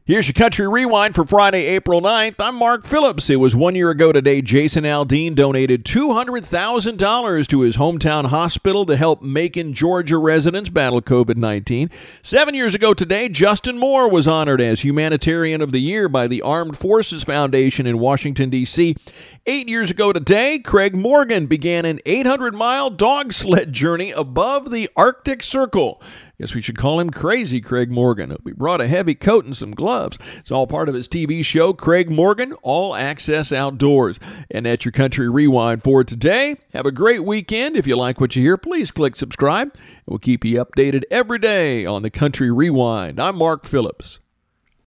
Here's your Country Rewind for Friday, April 9th. I'm Mark Phillips. It was 1 year ago today, Jason Aldean donated $200,000 to his hometown hospital to help Macon, Georgia residents battle COVID-19. 7 years ago today, Justin Moore was honored as Humanitarian of the Year by the Armed Forces Foundation in Washington, D.C. 8 years ago today, Craig Morgan began an 800-mile dog sled journey above the Arctic Circle. Guess we should call him Crazy Craig Morgan. We brought a heavy coat and some gloves. It's all part of his TV show, Craig Morgan, All Access Outdoors. And that's your Country Rewind for today. Have a great weekend. If you like what you hear, please click subscribe. And we'll keep you updated every day on the Country Rewind. I'm Mark Phillips.